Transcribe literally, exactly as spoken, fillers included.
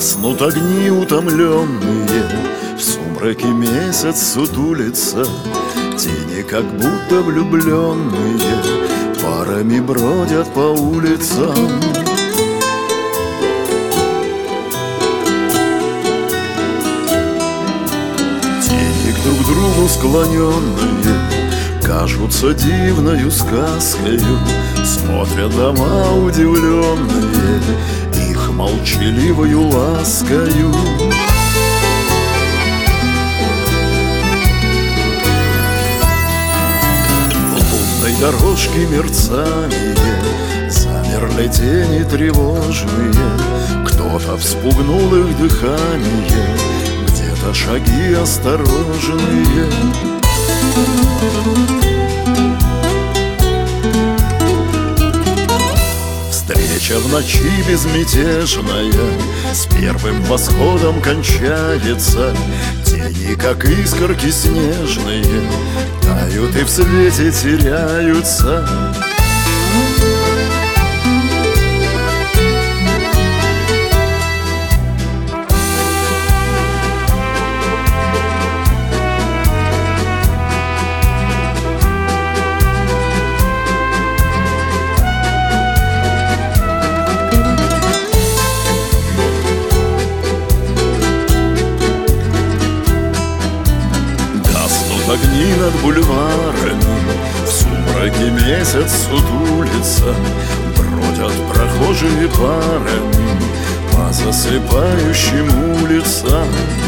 Гаснут огни утомленные, в сумраке месяц сутулится, тени как будто влюбленные парами бродят по улицам. Тени друг к другу склоненные кажутся дивною сказкою, смотрят дома удивленные их молчаливою ласкою. Лунной дорожки мерцание, замерли тени тревожные, кто-то вспугнул их дыхание, где-то шаги осторожные. Встреча в ночи безмятежная с первым восходом кончается. Тени, как искорки снежные, тают и в свете теряются. Огни над бульварами, в сумраке месяц сутулится, бродят прохожие парами по засыпающим улицам.